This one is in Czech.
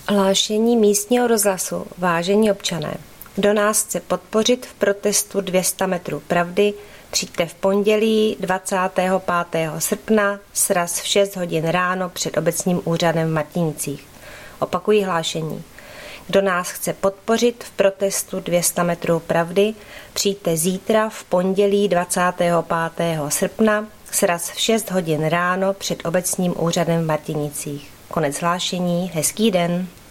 Hlášení místního rozhlasu. Vážení občané, kdo nás chce podpořit v protestu 200 metrů pravdy, přijďte v pondělí 25. srpna sraz v 6 hodin ráno před obecním úřadem v Martinicích. Opakují hlášení. Kdo nás chce podpořit v protestu 200 metrů pravdy, přijďte zítra v pondělí 25. srpna sraz v 6 hodin ráno před obecním úřadem v Martinicích. Konec hlášení, hezký den.